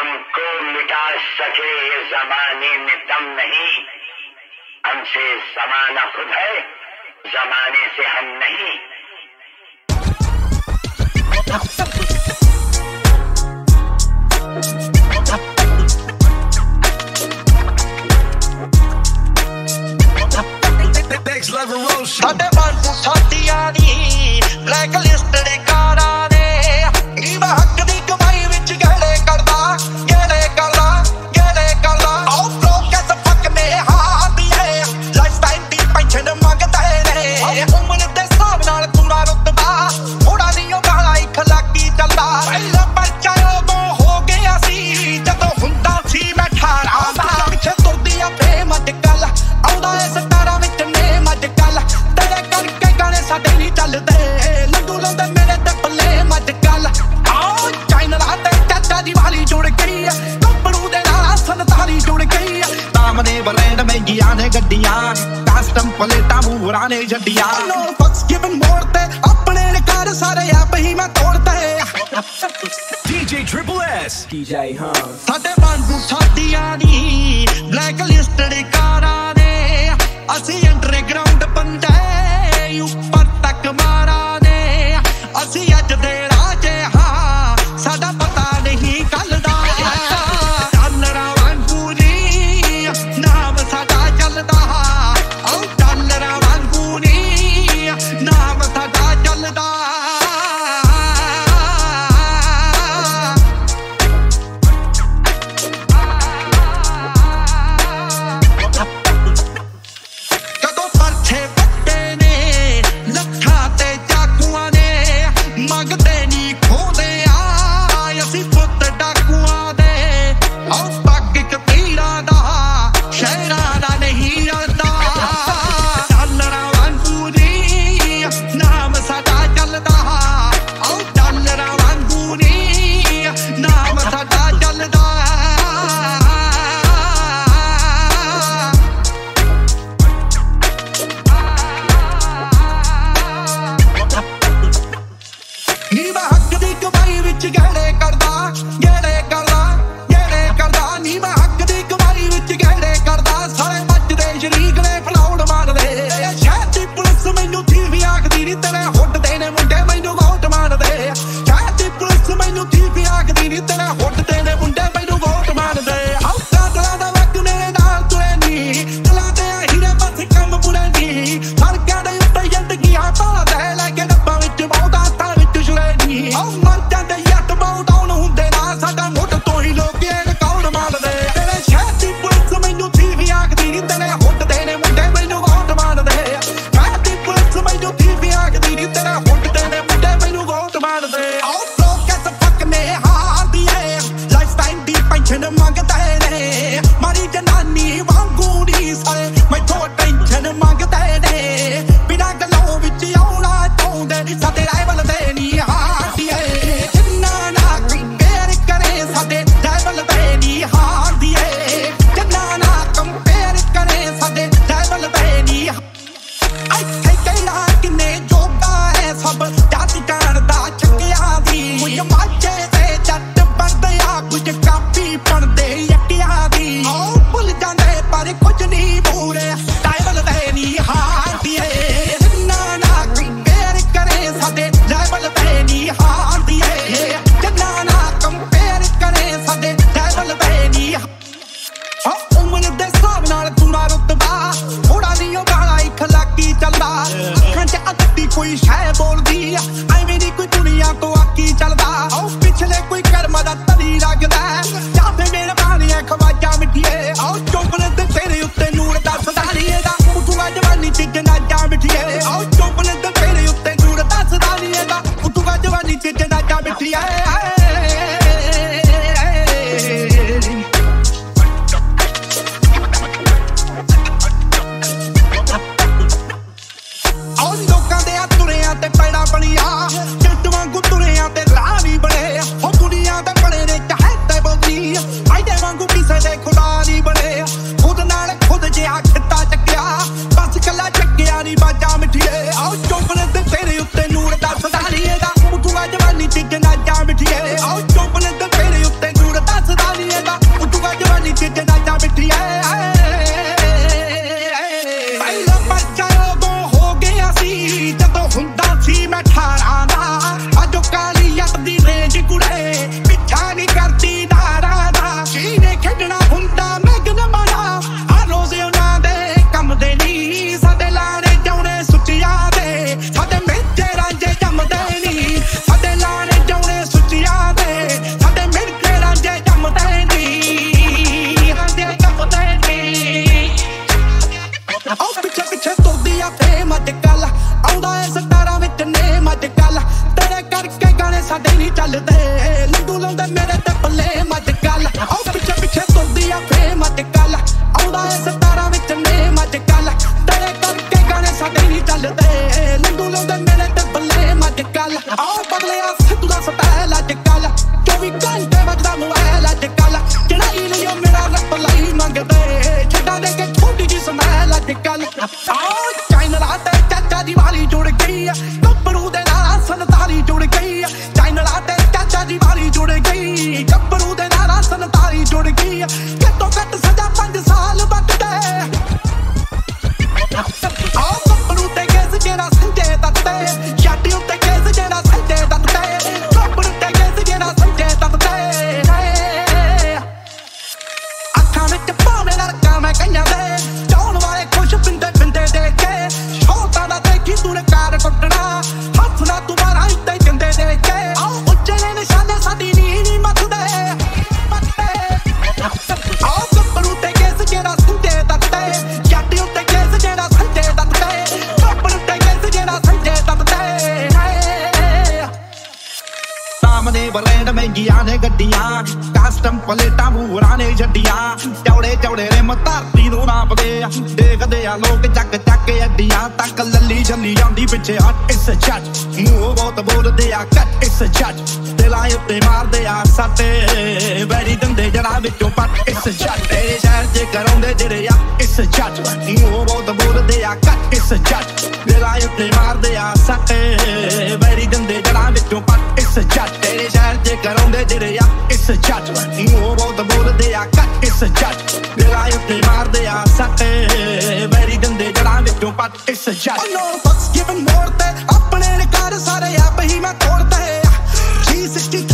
हमको मिटा सके ये जमाने में दम नहीं, हमसे जमाना खुद है, जमाने से हम नहीं। ਸਾਡੇ ਬਾਂਸੂ ਸਾਡੀਆਂ ਦੀ ਬਲੈਕ ਲਿਸਟ ਦੇ ਕਾਰਾਂ ਨੇ ਨੀ ਮੈਂ ਹੱਕ ਦੀ ਕਮਾਈ ਵਿੱਚ ਗੇੜੇ ਕਰਦਾ ਆਉ ਬ్రో ਕੈਸ ਫੱਕ ਮੇ ਹਾਦੀ ਹੈ ਲਾਈਫ ਟਾਈਮ ਦੀ ਪੈਨਸ਼ਨ ਮੰਗਦੇ ਨੇ ਉਮਰ ਦੇ ਹਿਸਾਬ ਨਾਲ ਪੂਰਾ ਰੁਤਬਾ ਥੋੜਾ ਨਹੀਂ ਉਹ ਗਾਲਾ 1 ਲੱਖੀ ਚੱਲਦਾ ਪਹਿਲਾਂ ਪਰਚਾ ਉਹ ਹੋ ਗਿਆ ਸੀ ਜਦੋਂ ਹੁੰਦਾ ਸੀ ਮੈਂ 18 ਦਾ ਪਿੱਛੇ ਤੁਰਦੀ ਆ ਫੇਮ ਅੱਜ ਕੱਲ ਆਉਂਦਾ ਇਸ ਤਾਰਾਂ ਵਿੱਚ ਨੇਮ ਅੱਜ ਕੱਲ ਤੇਰੇ ਕਰਕੇ ਗਾਣੇ ਸਾਡੇ ਨਹੀਂ ਚੱਲਦੇ ਲੰਡੂ ਲਾਉਂਦੇ ਮੇਰੇ ਤੇ ਪੱਲੇ ਮੱਝ ਕੱਲ ਆਓ ਚਾਈਨਾ ਤੇ ਚਾਚਾ ਦੀ ਵਾਲੀ ਜੁੜ ਗਈ ਕੰਪੜੂ ਦੇ ਨਾਲ ਸੰਤਾਲੀ ਜੁੜ ਗਈ ਸਾਹਮਣੇ ਬਲੈਂਡ ਮਹਿੰਗੀਆਂ ਨੇ ਗੱਡੀਆਂ ਕਸਟਮ ਪਲੇਟਾਂ ਮੂਹਰਾਂ ਨੇ ਜੱਡੀਆਂ ਨੋ ਫਕਸ ਗਿਵਨ ਮੋਰ ਤੇ ਆਪਣੇ ਘਰ ਸਾਰੇ ਆਪ ਹੀ ਮੈਂ ਤੋੜਦੇ DJ Triple S DJ Hum ਸਾਡੇ ਬਾਂਸੂ ਸਾਡੀਆਂ ਦੀ ਬਲੈਕ ਲਿਸਟ ਦੇ ਕਾਰਾਂ ਨੇ ਅਸੀਂ ਅੰਡਰਗਰਾਉਂਡ ਬੰਦੇ ਉੱਪਰ ਤੱਕ ਮਾਰਾਂ ਨੇ ਅਸੀਂ ਅੱਜ ਦੇ ਰਾਜੇ ਹਾਂ ਸਾਡਾ ਪਤਾ ਨਹੀਂ ਕੱਲ ਦਾ ਡਾਲਰਾਂ ਵਾਂਗੂ ਨੀ ਨਾਮ ਸਾਡਾ ਚੱਲਦਾ ਆਉ ਡਾਲਰਾਂ ਵਾਂਗੂ ਨੀ ਨਾਮ ਸਾਡਾ ਚੱਲਦਾ ਜਦੋਂ ਪਰਛੇ ਵੱਟੇ ਨੇ ਲੱਖਾਂ ਤੇ ਚਾਕੂਆਂ ਨੇ ਮੰਗਦੇ ਨੀ ਖੋਦੇ ਆ ਅਸੀਂ ਪੁੱਤ ਡਾਕੂਆਂ ਦੇ ਆਉ ਪੱਗ ਇੱਕ ਤੀਰਾਂ ਦਾ ਸ਼ਹਿਰਾਂ ਦਾ ਨਹੀਂ ਰਲਦਾ ਡਾਲਰਾਂ ਵਾਂਗੂ ਨੀ ਨਾਮ ਸਾਡਾ ਚੱਲਦਾ ਆਉ ਡਾਲਰਾਂ ਵਾਂਗੂ ਨੀ ਨਾਮ ਸਾਡਾ ਚੱਲਦਾ ਨੀ ਮੈਂ ਹੱਕ ਦੀ ਕਮਾਈ ਵਿੱਚ ਗੇੜੇ ਕਰਦਾ ਨੀ ਮੈਂ ਹੱਕ ਦੀ ਕਮਾਈ ਵਿੱਚ ਗੇੜੇ ਕਰਦਾ ਸਾਰੇ ਮੱਚਦੇ ਸ਼ਰੀਕ ਨੇ ਫਲਾਉਣ ਮਾਰਦੇ ਸ਼ਹਿਰ ਦੀ ਪੁਲਿਸ ਮੈਨੂੰ ਥੀਵੀ ਆਖਦੀ ਨੀ ਤੇਰੇ ਹੁੱਟਦੇ ਨੇ ਮੁੰਡੇ ਮੈਨੂੰ ਵੋਟ ਮਾਰਦੇ ਸ਼ਹਿਰ ਦੀ ਪੁਲਿਸ ਮੈਨੂੰ ਥੀਵੀ ਆਖਦੀ ਨੀ ਤੇਰੇ ਹੁੱਟਦੇ ਨੇ ਮੁੰਡੇ ਮੈਨੂੰ ਵੋਟ ਮਾਰਦੇ ਹੌਸਲਾ ਤਲਾ ਦਾ ਵਕ ਮੇਰੇ ਨਾਲ ਤੁਰੇ ਨੀ ਚਲਾਦੇ ਆ ਹੀਰੇ ਬਸ ਕੰਮ ਬੁਰੇ ਨੀ ਸੜਕਾਂ ਦੇ ਉੱਤੇ ਜ਼ਿੰਦਗੀਆਂ ਭਾਲਦੇ ਲੈ ਕੇ ਡੱਬਾਂ ਵਿੱਚ ਬਹੁਤਾ ਤਾਂ ਵਿੱਚ ਛੁਰੇ ਨੀ ਆਉ ਮਰ ਜਾਂਦੇ ਯੱਟ ਬਹੁਤ ਡਾਊਨ ਹੁੰਦੇ ਨਾ ਸਾਡਾ ਮੁੱਢ ਤੋਂ ਹੀ ਲੋਕ ਇਹ ਕੌਣ ਮਾਰਦੇ ਤੇਰੇ ਸ਼ਹਿਰ ਦੀ ਪੁਲਿਸ ਮੈਨੂੰ ਥੀਵੀ ਆਖਦੀ ਨੀ ਤੇਰੇ ਹੁੱਟਦੇ ਨੇ ਮੁੰਡੇ ਮੈਨੂੰ ਵੋਟ ਮਾਰਦੇ ਸ਼ਹਿਰ ਦੀ ਪੁਲਿਸ ਮੈਨੂੰ ਥੀਵੀ ਆਖਦੀ ਨੀ ਤੇਰੇ ਹੁੱਟਦੇ ਨੇ ਮੁੰਡੇ ਮੈਨੂੰ ਵੋਟ ਮਾਰਦੇ ਆਉ ਬ్రో ਕੈਸ ਫੱਕ ਮੇ ਹਾਦੀ ਹੈ ਲਾਈਫ ਟਾਈਮ ਦੀ ਪੈਨਸ਼ਨ ਮੰਗਦੇ ਨੇ ਮਾਰੀ ਜਨਾਨੀ ਵਾਂਗੂ ਨੀ ਸਾਰੇ ਮੈਥੋਂ ਟੈਨਸ਼ਨ ਮੰਗਦੇ ਨੇ ਬਿਨਾਂ ਗੱਲੋਂ ਵਿੱਚ ਆਉਣਾ ਚਾਹੁੰਦੇ ਸਾਡੇ ਰਾਈਵਲ ਦੇ ਨੀ ਹਾਦੀ ਹੈ ਜਿੰਨਾ ਨਾ ਕੰਪੇਅਰ ਕਰੇ ਸਾਡੇ ਰਾਈਵਲ ਦੇ ਨੀ ਹਾਦੀ ਹੈ ਜਿੰਨਾ ਨਾ ਕੰਪੇਅਰ ਕਰੇ ਸਾਡੇ ਰਾਈਵਲ ਦੇ ਨੀ ਇੱਥੇ ਕਹਿਣਾ ਕਿੰਨੇ ਜੋਗਾ ਹੈ ਸਭ ਜਾਤੀ ਕਰਦਾ ਚੱਕਿਆਂ ਦੀ ਕੋਈ ਮਾਝੇ ਤੇ ਜੱਟ ਬਣਦੇ ਆ ਕੁਝ ਕਾਪੀ ਪੜਦੇ ਯੱਕਿਆਂ ਦੀ ਆਉ ਭੁੱਲ ਜਾਂਦੇ ਪਰ ਕੁਝ ਨਹੀਂ ਮੂਰੇ ਰਾਈਵਲ ਦੇ ਨੀ ਹਾਦੀ ਹੈ ਜਿੰਨਾ ਨਾ ਕੰਪੇਅਰ ਕਰੇ ਸਾਡੇ ਰਾਈਵਲ ਦੇ ਨੀ ਹਾਦੀ ਹੈ ਜਿੰਨਾ ਨਾ ਕੰਪੇਅਰ ਕਰੇ ਸਾਡੇ ਰਾਈਵਲ ਦੇ ਨੀ ਉਮਰ ਦੇ ਹਿਸਾਬ ਨਾਲ ਪੂਰਾ ਰੁਤਬਾ ਥੋੜਾ ਨਹੀਂ ਉਹ ਗਾਲਾ 1 ਲੱਖੀ ਚੱਲਦਾ ਅੱਖਾਂ 'ਚ ਅੱਧੀ ਕੋਈ ਸ਼ੈ ਬੋਲਦੀ ਐਵੇਂ ਦੀ ਕੋਈ ਦੁਨੀਆ ਤੋਂ ਆਕੀ ਚੱਲਦਾ ਆਉ ਪਿਛਲੇ ਕੋਈ ਕਰਮ ਦਾ ਤਲੀ ਲੱਗਦਾ ਜਾਂ ਫੇ ਮੇਰੇ ਬਾਣੀਆਂ ਖਵਾਜਾ ਮਿੱਠੀਏ ਆਉ ਚੋਪਲੇ ਤੇ ਤੇਰੇ ਉੱਤੇ ਨੂਰ ਦੱਸਦਾ ਨੀ ਇਹਦਾ ਉਠੂਗਾ ਜਵਾਨੀ 'ਚ ਜਨਾਜਾ ਮਿੱਠੀਏ ਆਉ ਚੋਪਲੇ ਤੇ ਤੇਰੇ ਉੱਤੇ ਨੂਰ ਦੱਸਦਾ ਨੀ ਇਹਦਾ ਉਠੂਗਾ ਜਵਾਨੀ 'ਚ ਜਨਾਜਾ ਮਿੱਠੀਏ ਆਉ ਲੋਕਾਂ ਦੇ ਆ ਤੁਰਿਆਂ ਤੇ ਪੈੜਾ ਬਣੀਆਂ ਜੱਟ ਵਾਂਗੂ ਤੁਰਿਆਂ ਤੇ ਰਾਹ ਵੀ ਬਣੇ ਹੋ ਦੁਨੀਆ ਦੇ ਬੜੇ ਨੇ ਚਾਹੇ ਤੇ ਬੋਲੀ ਚਾਈਨਾ ਤੇ ਚਾਚਾ ਦੀ ਵਾਲੀ ਜੁੜ ਗਈ ਗੱਭਰੂ ਦੇ ਨਾਲ ਸੰਤਾਲੀ ਜੁੜ ਗਈ ਚਾਈਨਾ ਤੇ ਚਾਚਾ ਦੀ ਵਾਲੀ ਜੁੜ ਗਈ ਗੱਭਰੂ ਦੇ ਨਾਲ ਸੰਤਾਲੀ ਜੁੜ ਗਈ ਘੱਟੋ ਘੱਟ ਸਜ਼ਾ 5 ਸਾਲ ਵੱਟਦੇ ਆਹ ਗੱਭਰੂ ਤੇ ਕੇਸ ਜਿਹੜਾ ਸੰਜੇ ਦੱਤੇ ਛਾਤੀ ਉੱਤੇ ਕੇਸ ਜਿਹੜਾ ਸੰਜੇ ਦੱਤੇ ਗੱਭਰੂ ਤੇ ਕੇਸ ਜਿਹੜਾ ਸੰਜੇ ਦੱਤੇ ਅੱਖਾਂ ਵਿੱਚ ਭਾਵੇਂ ਲੜਕਾ ਮੈਂ ਕਈਆਂ ਦੇ ਚਾਉਣ ਵਾਲੇ ਖੁਸ਼ ਪਿੰਦੇ ਪਿੰਦੇ ਦੇਖ ਕੇ ਛੋਟਾ ਨਾ ਦੇਖੀ ਤੂੰ ਨੇ ਕਾਰ ਟੁੱਟਣਾ ਹੱਸਣਾ ਤੂੰ ਮਾਰਾ ਇੱਦਾਂ ਜਿੰਦੇ ਦੇਖ ਕੇ ਆਓ ਉੱਚੇ ਨੇ ਨਿਸ਼ਾਨੇ ਸਾਡੀ ਨੀ ਮੱਥਦੇ ਆਓ ਗੱਭਰੂ ਤੇ ਕੇਸ ਜਿਹੜਾ ਸੰਜੇ ਦੱਤੇ ਛਾਤੀ ਉੱਤੇ ਕੇਸ ਜਿਹੜਾ ਸੰਜੇ ਦੱਤੇ ਗੱਭਰੂ ਤੇ ਕੇਸ ਜਿਹੜਾ ਸੰਜੇ ਦੱਤੇ ਸਾਹਮਣੇ ਬਰੈਂਡ ਮਹਿੰਗੀਆਂ ਨੇ ਗੱਡੀਆਂ ਕਸਟਮ ਪਲੇਟਾਂ ਮੂਹਰਾਂ ਨੇ ਛੱਡੀਆਂ ਚੌੜੇ ਚੌੜੇ ਰਿਮ ਧਰਤੀ ਨੂੰ ਨਾਪਦੇ ਦੇਖਦੇ ਆ ਲੋਕ ਚੱਕ ਚੱਕ ਅੱਡੀਆਂ ਤੱਕ ਲੱਲੀ ਜੱਲੀ ਜਾਂਦੀ ਪਿੱਛੇ ਹੱਟ ਇਸ ਜੱਜ ਮੂੰਹ ਬਹੁਤ ਬੋਲਦੇ ਆ ਕੱਟ ਇਸ ਜੱਜ ਦਿਲਾਂ ਉੱਤੇ ਮਾਰਦੇ ਆ ਸੱਟੇ ਵੈਰੀ ਦੰਦੇ ਜੜਾ ਵਿੱਚੋਂ ਪੱਟ ਇਸ ਜੱਜ ਤੇਰੇ ਸ਼ਹਿਰ 'ਚ ਕਰਾਉਂਦੇ ਜਿਹੜੇ ਆ ਇਸ ਜੱਜ ਮੂੰਹ ਬਹੁਤ ਬੋਲਦੇ ਆ ਕੱਟ ਇਸ ਜੱਜ ਦਿਲਾਂ ਉੱਤੇ ਮਾਰਦੇ ਆ ਸੱਟੇ ਵੈਰੀ ਦੰਦੇ ਜੜਾ ਵਿੱਚੋਂ ਪੱਟ ਇਸ ਜੱਜ ਤੇਰੇ ਸ਼ਹਿਰ 'ਚ ਕਰਾਉਂਦੇ ਜਿਹੜੇ ਆ ਇਸ ਜੱਜ ਮੂੰਹ ਬਹੁਤ ਬੋਲਦੇ ਆ ਕੱਟ ਇਸ ਜੱਜ ਦਿਲਾਂ ਉੱਤੇ ਮਾਰਦੇ ਆ ਸੱਟੇ ਵੈਰੀ ਦੰਦੇ ਜੜਾ ਵਿੱਚੋਂ ਪੱਟ ਇਸ ਜੱਜ ਨੋ ਫੱਕਸ ਗਿਵਨ ਮੋਰ ਤੇ ਆਪਣੇ ਨੇ ਕਰ ਸਾਰੇ ਆਪ ਹੀ ਮੈਂ ਤੋੜਦੇ 360